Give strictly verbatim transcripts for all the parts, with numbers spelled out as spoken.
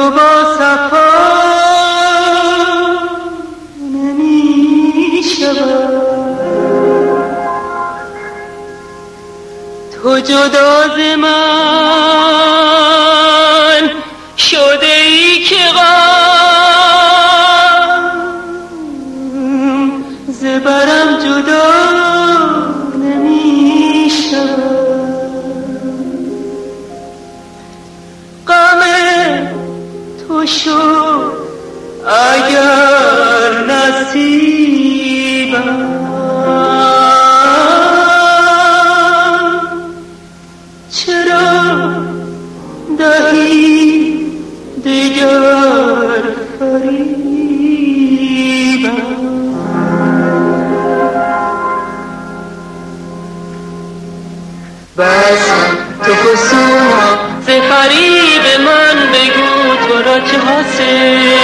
تو با صفا نمی شود، تو جدا ز من شده ای که غم ز برم جدا نمی شود. غم تو شد اگر نصیبم، چرا دهی دیگر فریبم. بس تو فسونا ز فریب من بگو تو را چه حاصل،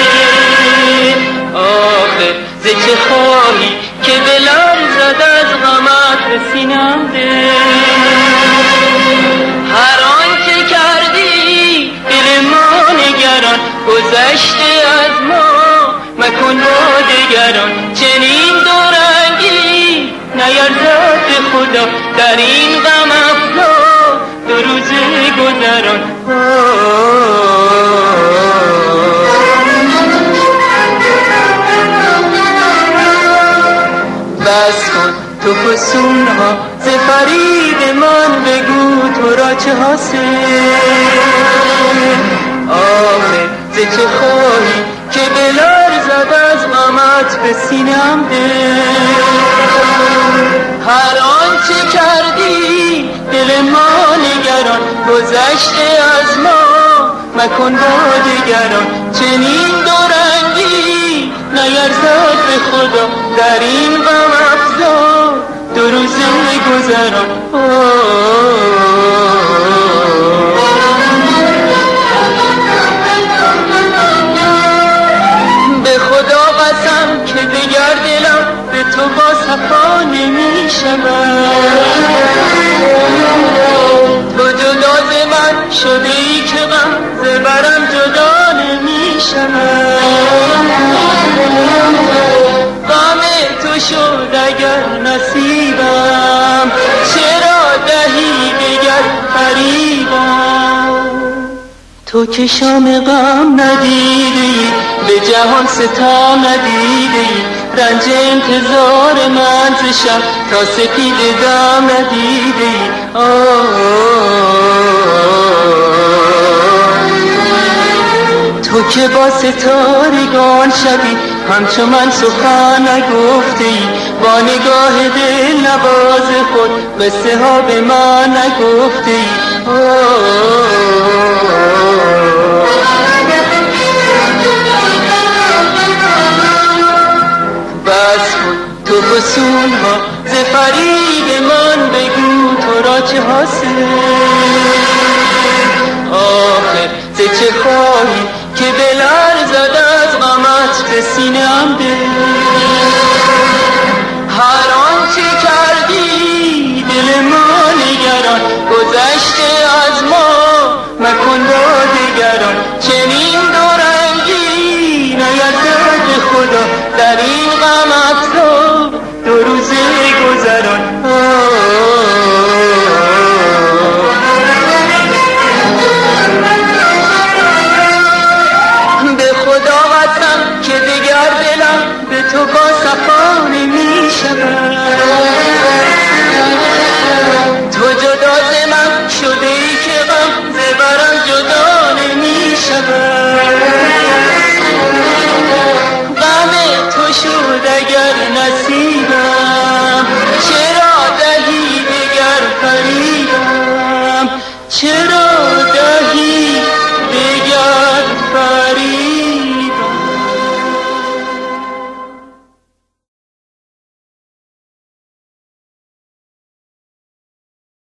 آخه ز چه خواهی که بلرزد از غمت به سینم دل. هر آنچه کردی دل ما نگران، گذشته از ما مکن با دگران. چنین دورنگی نیرزد به خدا در این غم افزا دو روز گذران. بس کن تو فسونها ز فریب من بگو تو را چه حاصل، آخه ز چه خواهی که بلرزد از غمت به سینم دل. هر آنچه کردی دل ما نگران، گذشته از ما مکن با دگران. چنین دورنگی نیرزد به خدا در این غم افزا دو روز گذران. به خدا قسم که دیگر دلم به تو با صفا نمی شود، تو جدا ز من شده ای که غم ز برم جدا نمی شود. غم تو شد اگر نصیبم، چرا دهی دیگر فریبم. تو که شام غم ندیدی به جهان ستم ندیدی، رنج انتظار من ز شب تا سپید دم ندیدی. تو که با ستارگان شبی همچو من سخن نگفتی، با نگاه دل نواز خود قصه ها به من نگفتی. بس کن تو فسونها ز فریب من بگو تو را چه حاصل، آخه ز چه خواهی که بلرزد از غمت به سینم دل. هر آنچه کردی دل ما نگران، گذشته از ما مکن با دگران. چنین دورنگی نیرزد به خدا در این غم افزا دو روز گذران. به خدا قسم که دیگر دلم به تو با صفا نمی شود،